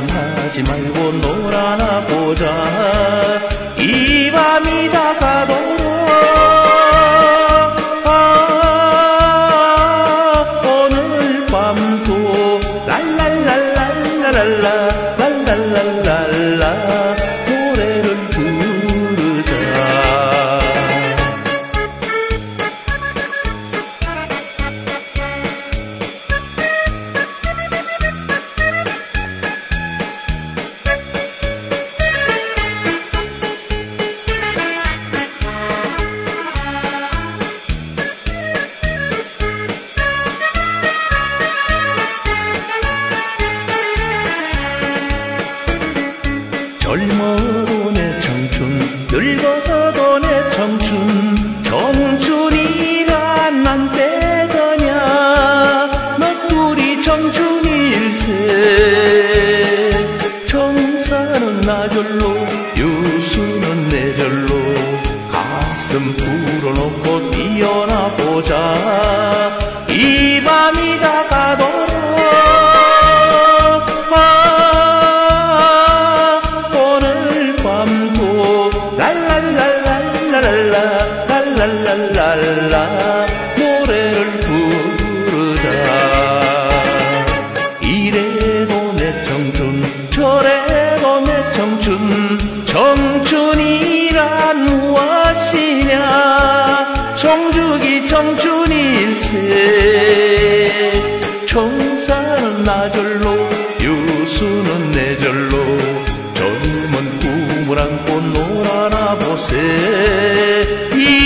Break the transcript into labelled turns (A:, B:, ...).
A: 하지 말고 놀아나 보자. 이 밤이 다 가도록 오늘 밤도 랄랄랄랄랄랄라 랄랄랄랄라 노래를 부르자. 젊어도 내 청춘, 늙어도 내 청춘, 청춘이란 난 때더냐. 너둘이 청춘일세. 청사는 나 절로, 유수는 내 절로, 가슴 풀어놓고 뛰어나 보자. 이 밤이 다 가도록 랄랄랄랄라 노래를 부르자. 이래도 내 청춘, 저래도 내 청춘, 청춘이란 무엇이냐. 청주기 청춘일세. 청사는 나 절로, 유수는 내 절로, 젊은 꿈을 안고 놀아나 보세.